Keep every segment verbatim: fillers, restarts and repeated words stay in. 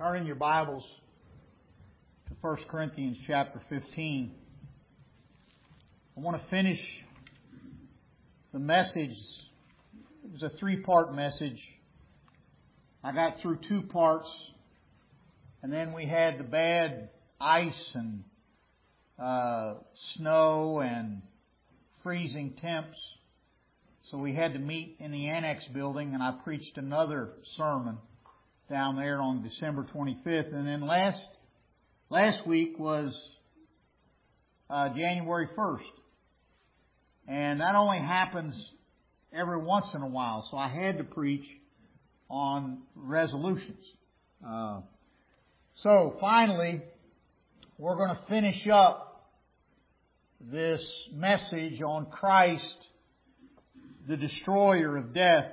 Turn in your Bibles to First Corinthians chapter fifteen. I want to finish the message. It was a three-part message. I got through two parts, and then we had the bad ice and uh, snow and freezing temps. So we had to meet in the Annex building, and I preached another sermon down there on December twenty-fifth. And then last last week was uh, January first. And that only happens every once in a while. So I had to preach on resolutions. Uh, so finally, we're going to finish up this message on Christ, the destroyer of death.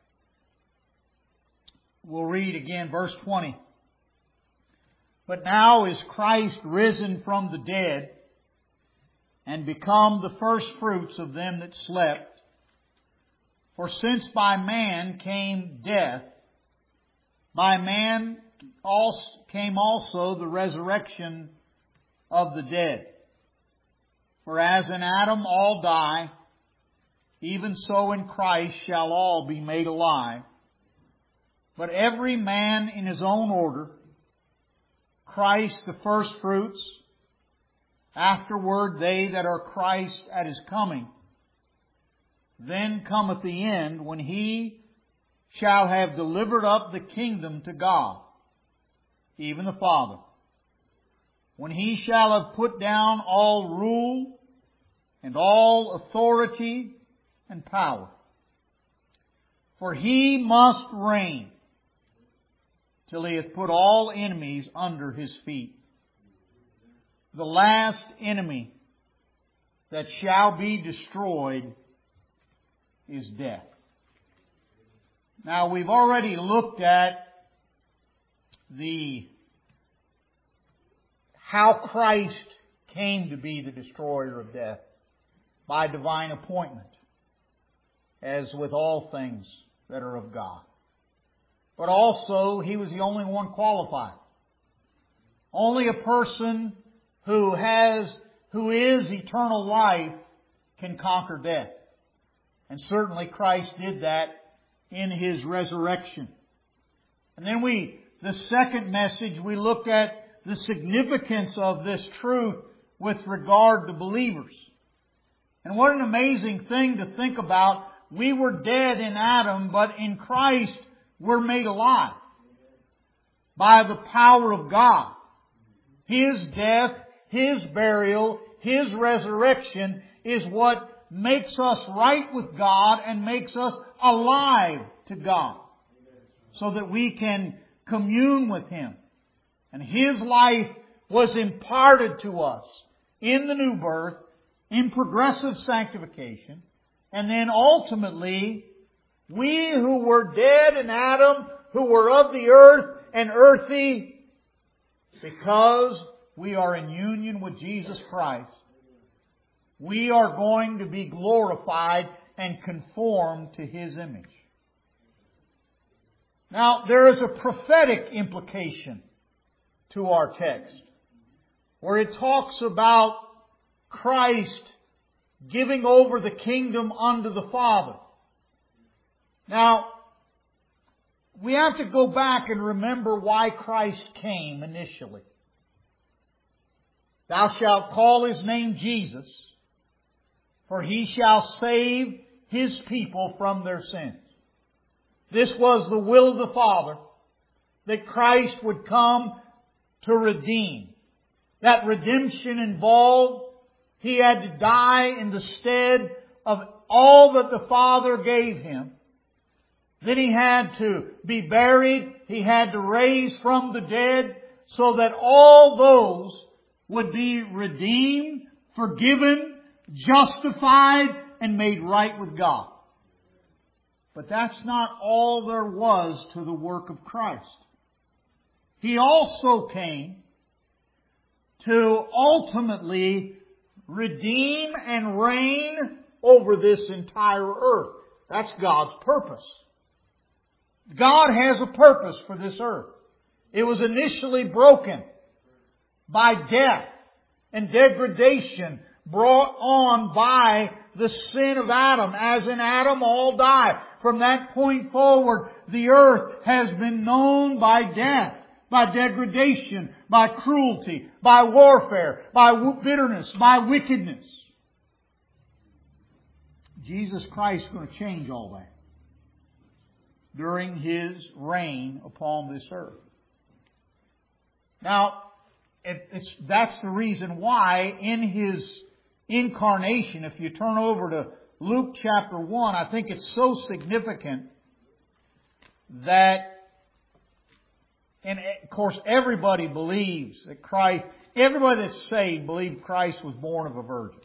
We'll read again verse twenty. But now is Christ risen from the dead and become the first fruits of them that slept. For since by man came death, by man also came also the resurrection of the dead. For as in Adam all die, even so in Christ shall all be made alive. But every man in his own order, Christ the firstfruits, afterward they that are Christ at His coming. Then cometh the end, when He shall have delivered up the kingdom to God, even the Father. When He shall have put down all rule and all authority and power. For He must reign till He hath put all enemies under His feet. The last enemy that shall be destroyed is death. Now, we've already looked at the how Christ came to be the destroyer of death by divine appointment, as with all things that are of God. But also, He was the only one qualified. Only a person who has, who is eternal life can conquer death. And certainly Christ did that in His resurrection. And then we, the second message, we looked at the significance of this truth with regard to believers. And what an amazing thing to think about. We were dead in Adam, but in Christ we're made alive by the power of God. His death, His burial, His resurrection is what makes us right with God and makes us alive to God, so that we can commune with Him. And His life was imparted to us in the new birth, in progressive sanctification, and then ultimately, we who were dead in Adam, who were of the earth and earthy, because we are in union with Jesus Christ, we are going to be glorified and conformed to His image. Now, there is a prophetic implication to our text, where it talks about Christ giving over the kingdom unto the Father. Now, we have to go back and remember why Christ came initially. Thou shalt call His name Jesus, for He shall save His people from their sins. This was the will of the Father, that Christ would come to redeem. That redemption involved He had to die in the stead of all that the Father gave Him. Then He had to be buried. He had to raise from the dead, so that all those would be redeemed, forgiven, justified, and made right with God. But that's not all there was to the work of Christ. He also came to ultimately redeem and reign over this entire earth. That's God's purpose. God has a purpose for this earth. It was initially broken by death and degradation brought on by the sin of Adam. As in Adam all die. From that point forward, the earth has been known by death, by degradation, by cruelty, by warfare, by bitterness, by wickedness. Jesus Christ is going to change all that during His reign upon this earth. Now, it, it's, that's the reason why in His incarnation, if you turn over to Luke chapter one, I think it's so significant that, and of course everybody believes that Christ, everybody that's saved believes Christ was born of a virgin.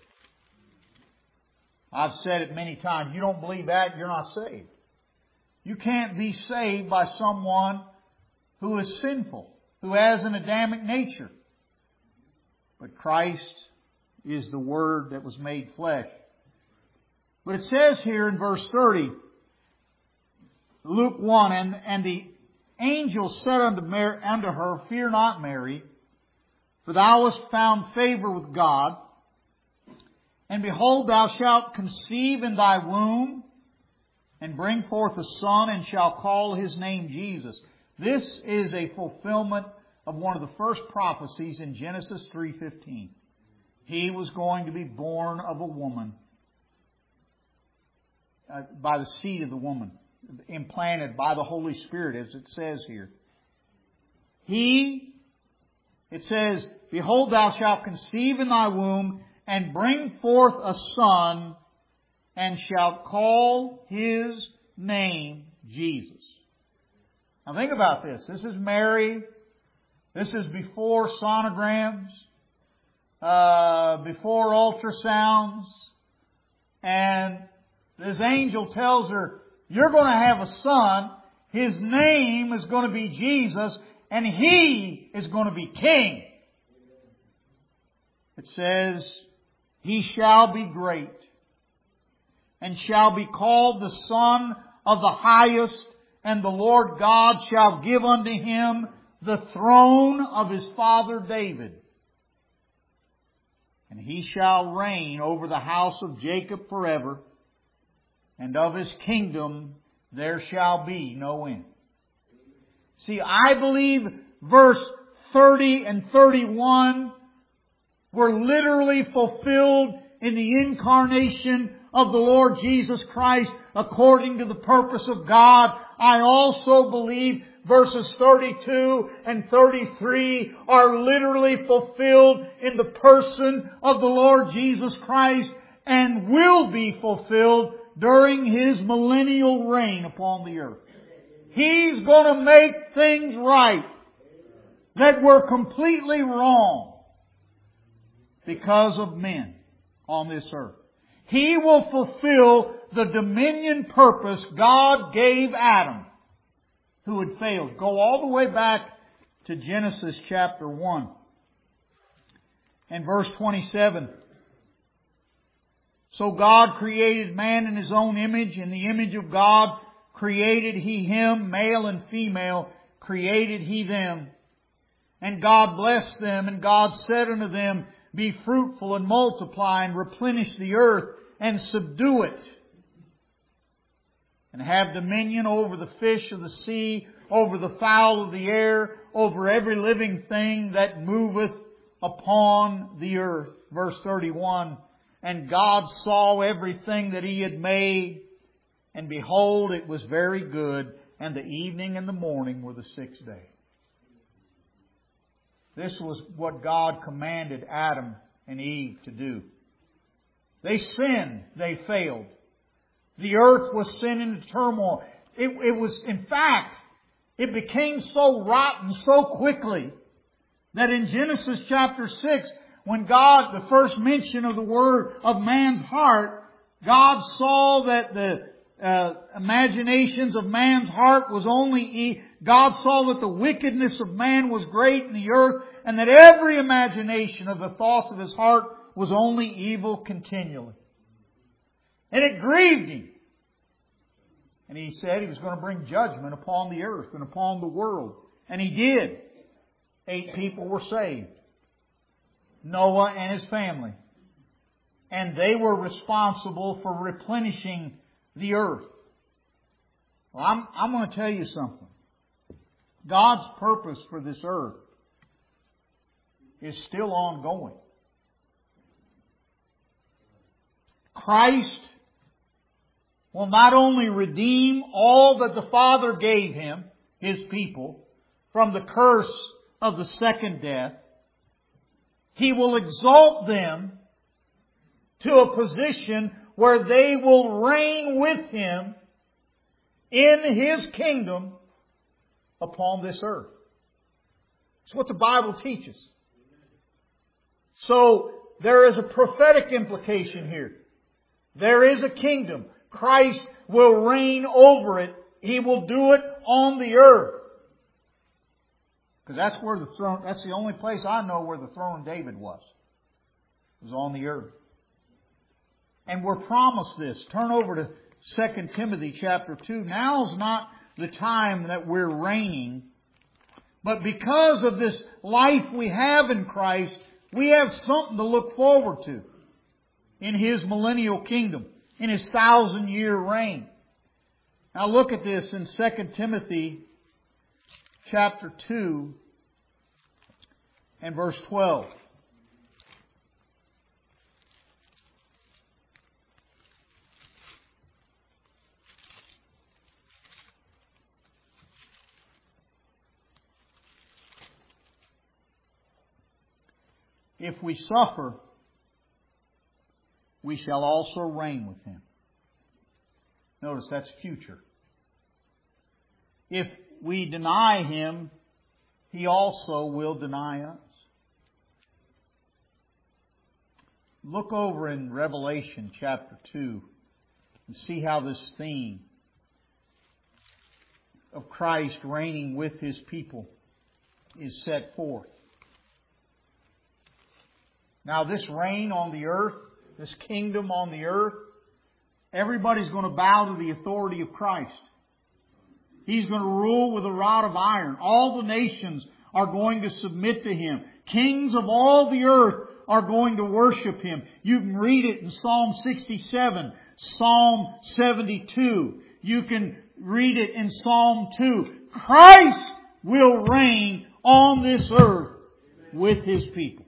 I've said it many times, you don't believe that, you're not saved. You can't be saved by someone who is sinful, who has an Adamic nature. But Christ is the Word that was made flesh. But it says here in verse thirty, Luke one, and, and the angel said unto, Mary, unto her, Fear not, Mary, for thou hast found favor with God. And behold, thou shalt conceive in thy womb, and bring forth a son, and shall call his name Jesus. This is a fulfillment of one of the first prophecies in Genesis three fifteen. He was going to be born of a woman, uh, by the seed of the woman, implanted by the Holy Spirit, as it says here. He, it says, Behold, thou shalt conceive in thy womb, and bring forth a son, and shalt call his name Jesus. Now think about this. This is Mary. This is before sonograms, uh, before ultrasounds. And this angel tells her, you're going to have a son. His name is going to be Jesus, and He is going to be King. It says, He shall be great, and shall be called the Son of the Highest, and the Lord God shall give unto Him the throne of His father David. And He shall reign over the house of Jacob forever, and of His kingdom there shall be no end. See, I believe verse thirty and thirty-one were literally fulfilled in the incarnation of the Lord Jesus Christ according to the purpose of God. I also believe verses thirty-two and thirty-three are literally fulfilled in the person of the Lord Jesus Christ and will be fulfilled during His millennial reign upon the earth. He's going to make things right that were completely wrong because of men on this earth. He will fulfill the dominion purpose God gave Adam, who had failed. Go all the way back to Genesis chapter one and verse twenty-seven. So God created man in His own image. In the image of God created He him, male and female created He them. And God blessed them, and God said unto them, Be fruitful and multiply, and replenish the earth, and subdue it, and have dominion over the fish of the sea, over the fowl of the air, over every living thing that moveth upon the earth. Verse thirty-one, And God saw everything that He had made, and behold, it was very good, and the evening and the morning were the sixth day. This was what God commanded Adam and Eve to do. They sinned. They failed. The earth was sinning into turmoil. It, it was, in fact, it became so rotten so quickly that in Genesis chapter six, when God, the first mention of the word of man's heart, God saw that the uh, imaginations of man's heart was only e- God saw that the wickedness of man was great in the earth, and that every imagination of the thoughts of his heart was only evil continually. And it grieved Him. And He said He was going to bring judgment upon the earth and upon the world. And He did. Eight people were saved. Noah and his family. And they were responsible for replenishing the earth. Well, I'm, I'm going to tell you something. God's purpose for this earth is still ongoing. Christ will not only redeem all that the Father gave Him, His people, from the curse of the second death, He will exalt them to a position where they will reign with Him in His kingdom upon this earth. It's what the Bible teaches. So, there is a prophetic implication here. There is a kingdom. Christ will reign over it. He will do it on the earth. Because that's where the throne, that's the only place I know where the throne of David was. It was on the earth. And we're promised this. Turn over to Second Timothy chapter two. Now's not the time that we're reigning. But because of this life we have in Christ, we have something to look forward to in His millennial kingdom, in His thousand year reign. Now look at this in Second Timothy chapter two and verse twelve. If we suffer, we shall also reign with Him. Notice that's future. If we deny Him, He also will deny us. Look over in Revelation chapter two and see how this theme of Christ reigning with His people is set forth. Now this reign on the earth, this kingdom on the earth, everybody's going to bow to the authority of Christ. He's going to rule with a rod of iron. All the nations are going to submit to Him. Kings of all the earth are going to worship Him. You can read it in Psalm sixty-seven, Psalm seventy-two. You can read it in Psalm two. Christ will reign on this earth with His people.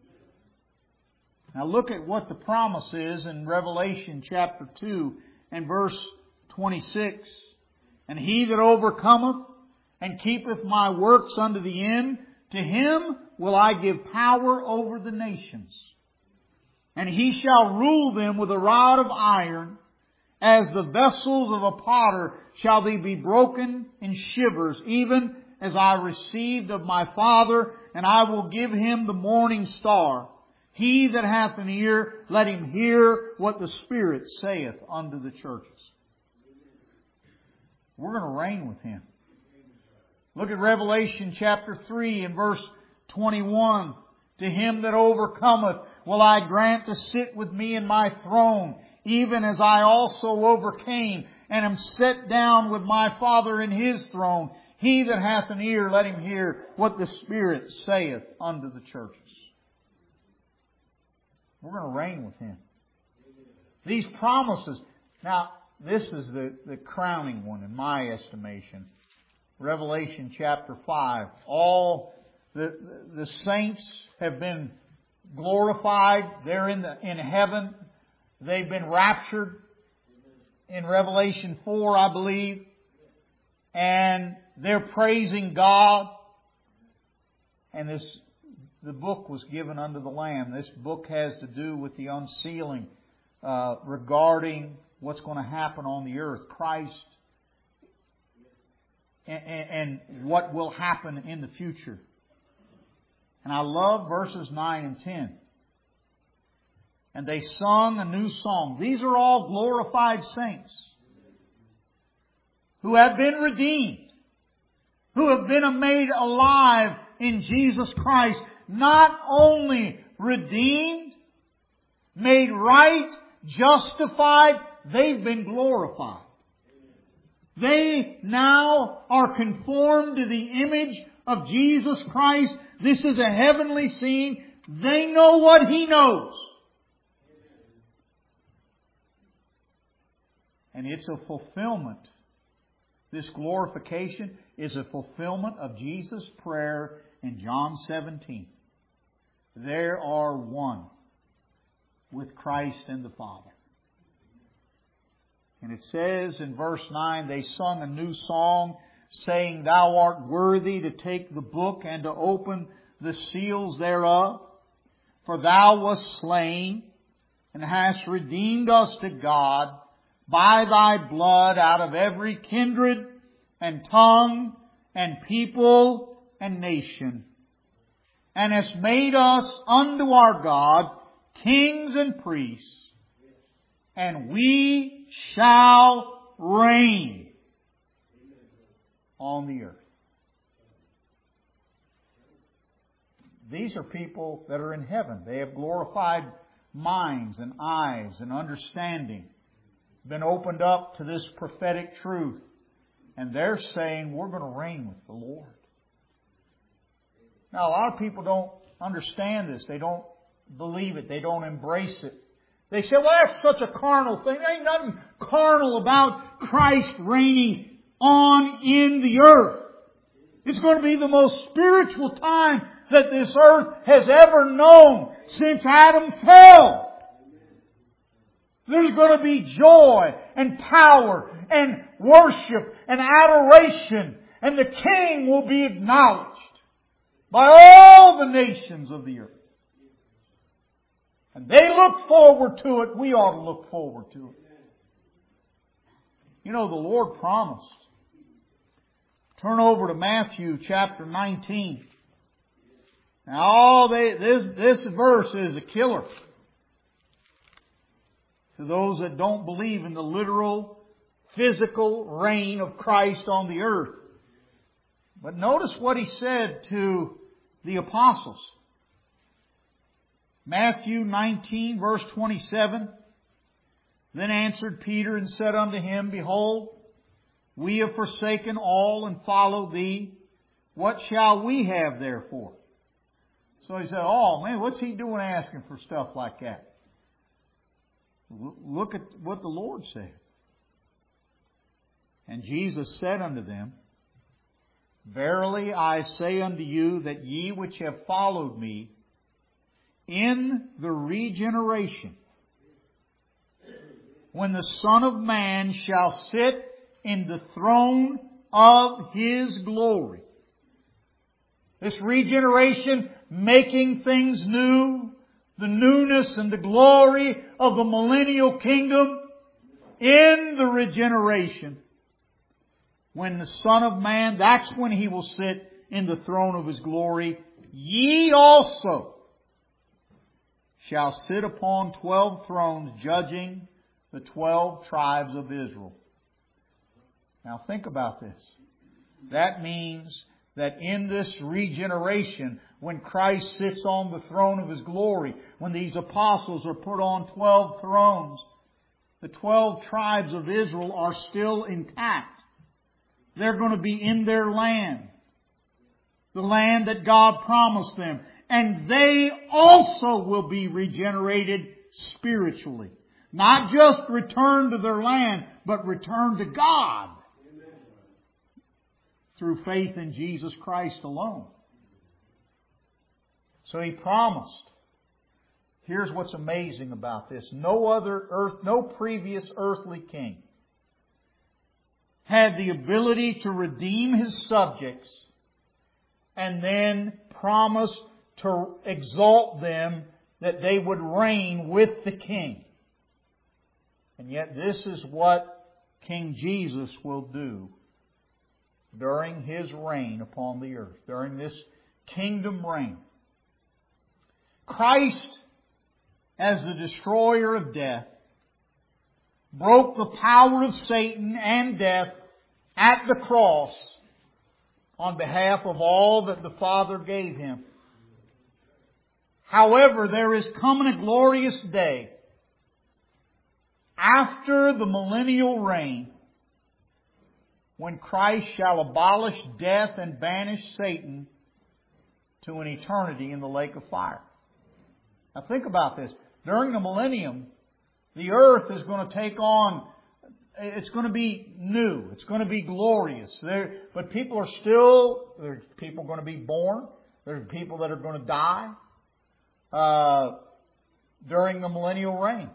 Now look at what the promise is in Revelation chapter two and verse twenty-six. And he that overcometh and keepeth my works unto the end, to him will I give power over the nations. And he shall rule them with a rod of iron, as the vessels of a potter shall they be broken in shivers, even as I received of my Father, and I will give him the morning star. He that hath an ear, let him hear what the Spirit saith unto the churches. We're going to reign with Him. Look at Revelation chapter three and verse twenty-one. To him that overcometh will I grant to sit with me in my throne, even as I also overcame and am set down with my Father in His throne. He that hath an ear, let him hear what the Spirit saith unto the churches. We're going to reign with Him. These promises. Now, this is the, the crowning one in my estimation. Revelation chapter five. All the, the saints have been glorified. They're in the in heaven. They've been raptured in Revelation four, I believe. And they're praising God. And this the book was given unto the Lamb. This book has to do with the unsealing uh, regarding what's going to happen on the earth. Christ and, and, and what will happen in the future. And I love verses nine and ten. And they sung a new song. These are all glorified saints who have been redeemed, who have been made alive in Jesus Christ. Not only redeemed, made right, justified, they've been glorified. They now are conformed to the image of Jesus Christ. This is a heavenly scene. They know what He knows. And it's a fulfillment. This glorification is a fulfillment of Jesus' prayer in John seventeen. There are one with Christ and the Father. And it says in verse nine, they sung a new song, saying, Thou art worthy to take the book and to open the seals thereof. For Thou wast slain and hast redeemed us to God by Thy blood out of every kindred and tongue and people and nation, and hast made us unto our God kings and priests, and we shall reign on the earth. These are people that are in heaven. They have glorified minds and eyes and understanding, been opened up to this prophetic truth. And they're saying, we're going to reign with the Lord. Now, a lot of people don't understand this. They don't believe it. They don't embrace it. They say, well, that's such a carnal thing. There ain't nothing carnal about Christ reigning on in the earth. It's going to be the most spiritual time that this earth has ever known since Adam fell. There's going to be joy and power and worship and adoration, and the King will be acknowledged by all the nations of the earth. And they look forward to it. We ought to look forward to it. You know, the Lord promised. Turn over to Matthew chapter nineteen. Now, all they, this, this verse is a killer to those that don't believe in the literal, physical reign of Christ on the earth. But notice what He said to the apostles. Matthew nineteen, verse twenty-seven. Then answered Peter and said unto him, Behold, we have forsaken all and followed Thee. What shall we have therefore? So he said, oh man, what's he doing asking for stuff like that? Look at what the Lord said. And Jesus said unto them, Verily I say unto you that ye which have followed Me in the regeneration, when the Son of Man shall sit in the throne of His glory. This regeneration, making things new, the newness and the glory of the millennial kingdom in the regeneration. When the Son of Man, that's when He will sit in the throne of His glory. Ye also shall sit upon twelve thrones, judging the twelve tribes of Israel. Now think about this. That means that in this regeneration, when Christ sits on the throne of His glory, when these apostles are put on twelve thrones, the twelve tribes of Israel are still intact. They're going to be in their land. The land that God promised them. And they also will be regenerated spiritually. Not just return to their land, but return to God. Through faith in Jesus Christ alone. So He promised. Here's what's amazing about this. No other earth, no previous earthly king had the ability to redeem his subjects and then promise to exalt them that they would reign with the king. And yet this is what King Jesus will do during His reign upon the earth, during this kingdom reign. Christ, as the destroyer of death, broke the power of Satan and death at the cross on behalf of all that the Father gave Him. However, there is coming a glorious day after the millennial reign when Christ shall abolish death and banish Satan to an eternity in the lake of fire. Now think about this. During the millennium, the earth is going to take on, it's going to be new. It's going to be glorious. There, but people are still, there's people going to be born. There's people that are going to die uh, during the millennial reign.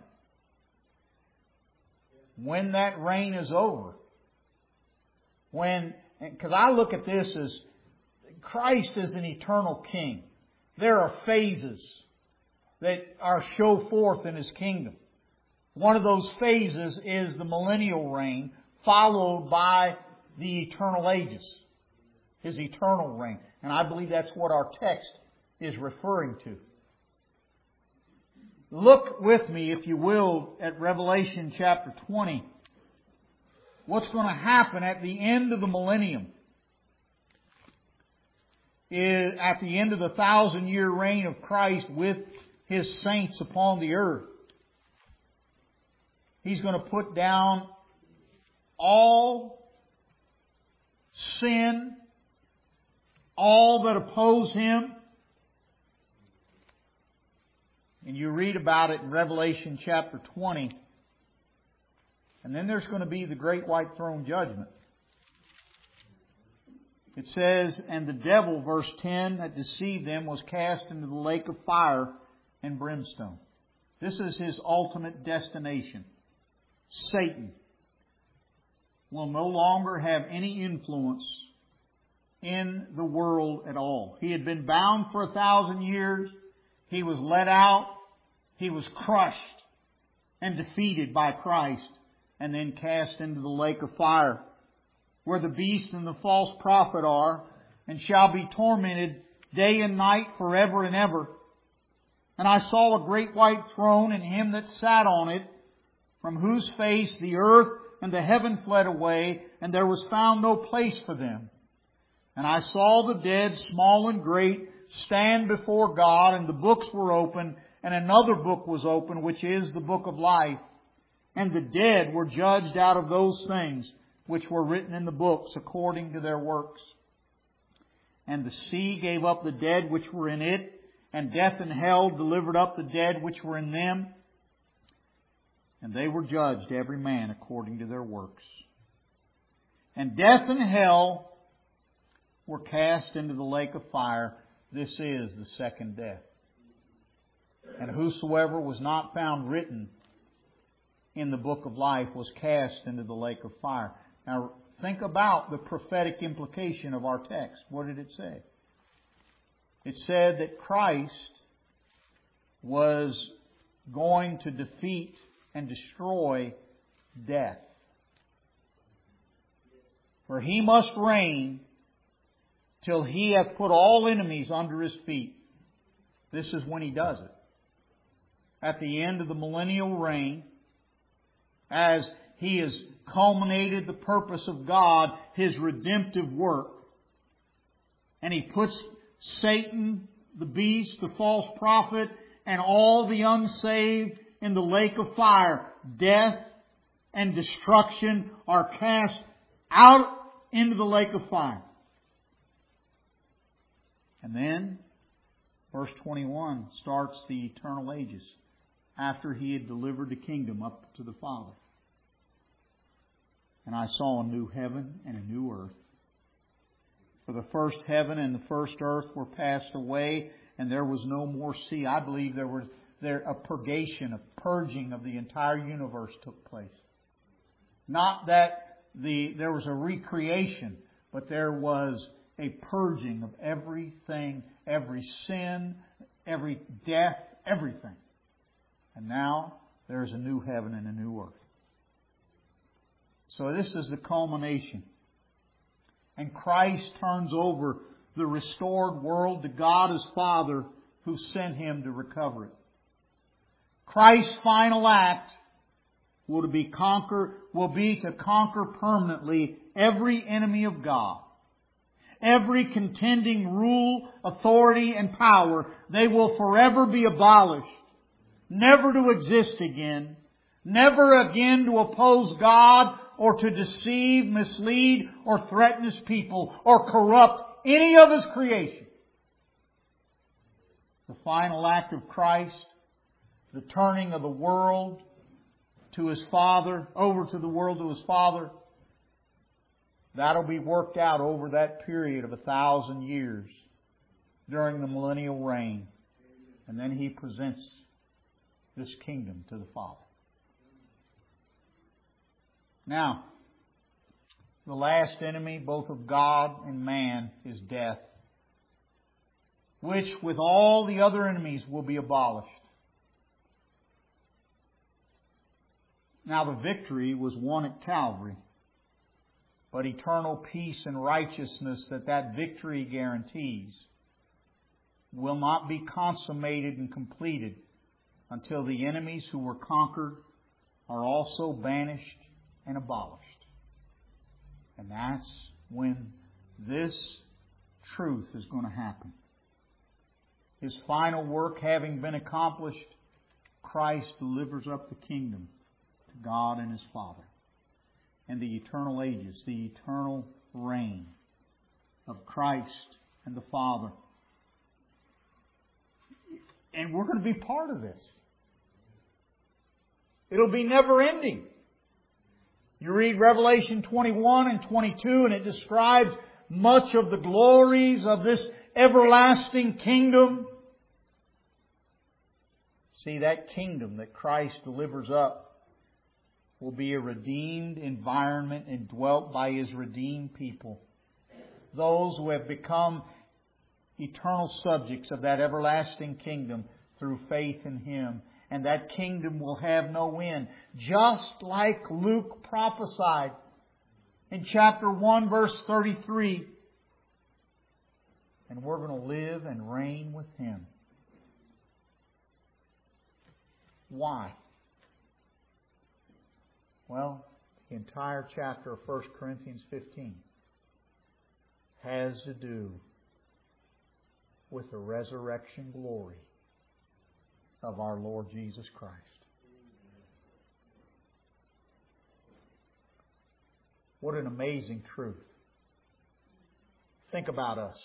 When that reign is over, when, because I look at this as Christ is an eternal King. There are phases that are show forth in His kingdom. One of those phases is the millennial reign, followed by the eternal ages. His eternal reign. And I believe that's what our text is referring to. Look with me, if you will, at Revelation chapter twenty. What's going to happen at the end of the millennium? Is at the end of the thousand year reign of Christ with His saints upon the earth. He's going to put down all sin, all that oppose Him. And you read about it in Revelation chapter twenty. And then there's going to be the great white throne judgment. It says, and the devil, verse ten, that deceived them was cast into the lake of fire and brimstone. This is his ultimate destination. Satan will no longer have any influence in the world at all. He had been bound for a thousand years. He was let out. He was crushed and defeated by Christ and then cast into the lake of fire, where the beast and the false prophet are, and shall be tormented day and night forever and ever. And I saw a great white throne, and Him that sat on it, from whose face the earth and the heaven fled away, and there was found no place for them. And I saw the dead, small and great, stand before God, and the books were opened, and another book was opened, which is the book of life. And the dead were judged out of those things which were written in the books according to their works. And the sea gave up the dead which were in it, and death and hell delivered up the dead which were in them. And they were judged, every man according to their works. And death and hell were cast into the lake of fire. This is the second death. And whosoever was not found written in the book of life was cast into the lake of fire. Now, think about the prophetic implication of our text. What did it say? It said that Christ was going to defeat and destroy death. For He must reign till He hath put all enemies under His feet. This is when He does it. At the end of the millennial reign, as He has culminated the purpose of God, His redemptive work. And He puts Satan, the beast, the false prophet, and all the unsaved in the lake of fire. Death and destruction are cast out into the lake of fire. And then, verse twenty-one starts the eternal ages, after He had delivered the kingdom up to the Father. And I saw a new heaven and a new earth. For the first heaven and the first earth were passed away, and there was no more sea. I believe there was there a purgation, a purging of the entire universe took place. Not that the there was a recreation, but there was a purging of everything, every sin, every death, everything. And now there is a new heaven and a new earth. So this is the culmination. And Christ turns over the restored world to God His Father, who sent Him to recover it. Christ's final act will be conquer will be to conquer permanently every enemy of God. Every contending rule, authority, and power, they will forever be abolished, never to exist again, never again to oppose God or to deceive, mislead, or threaten His people, or corrupt any of His creation. The final act of Christ, the turning of the world to His Father, over to the world to His Father, that'll be worked out over that period of a thousand years during the millennial reign. And then He presents this kingdom to the Father. Now, the last enemy, both of God and man, is death, which with all the other enemies will be abolished. Now, the victory was won at Calvary, but eternal peace and righteousness that that victory guarantees will not be consummated and completed until the enemies who were conquered are also banished and abolished. And that's when this truth is going to happen. His final work having been accomplished, Christ delivers up the kingdom to God and His Father. And the eternal ages, the eternal reign of Christ and the Father. And we're going to be part of this. It'll be never ending. You read Revelation twenty-one and twenty-two, and it describes much of the glories of this everlasting kingdom. See, that kingdom that Christ delivers up will be a redeemed environment and dwelt by His redeemed people. Those who have become eternal subjects of that everlasting kingdom through faith in Him. And that kingdom will have no end. Just like Luke prophesied in chapter one, verse thirty-three. And we're going to live and reign with Him. Why? Well, the entire chapter of First Corinthians fifteen has to do with the resurrection glory of our Lord Jesus Christ. What an amazing truth. Think about us.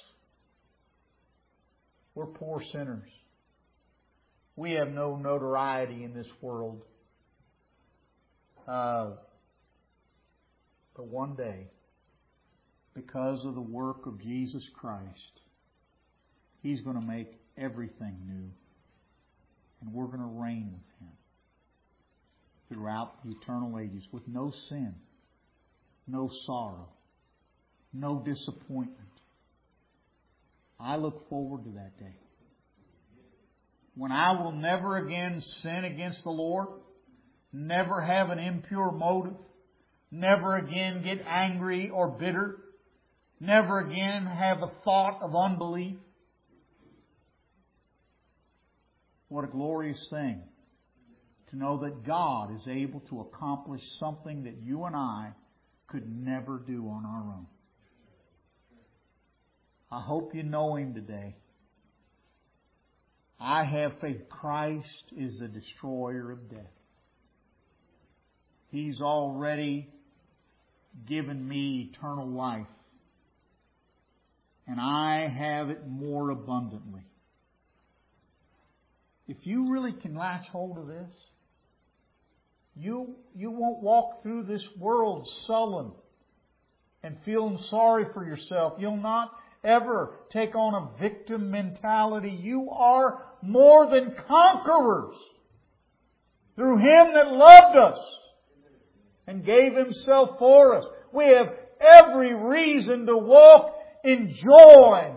We're poor sinners. We have no notoriety in this world. Uh, but one day, because of the work of Jesus Christ, He's going to make everything new. And we're going to reign with Him throughout the eternal ages with no sin, no sorrow, no disappointment. I look forward to that day, when I will never again sin against the Lord, never have an impure motive, never again get angry or bitter, never again have a thought of unbelief. What a glorious thing to know that God is able to accomplish something that you and I could never do on our own. I hope you know Him today. I have faith. Christ is the destroyer of death. He's already given me eternal life. And I have it more abundantly. If you really can latch hold of this, you, you won't walk through this world sullen and feeling sorry for yourself. You'll not ever take on a victim mentality. You are more than conquerors through Him that loved us and gave Himself for us. We have every reason to walk in joy.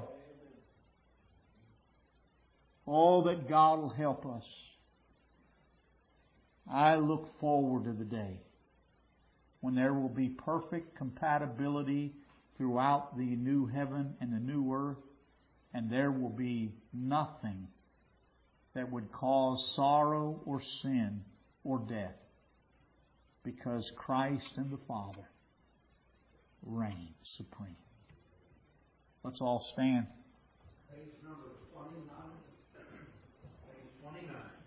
Oh, that God will help us. I look forward to the day when there will be perfect compatibility throughout the new heaven and the new earth, and there will be nothing that would cause sorrow or sin or death, because Christ and the Father reign supreme. Let's all stand. Page number twenty-nine. Page twenty-nine.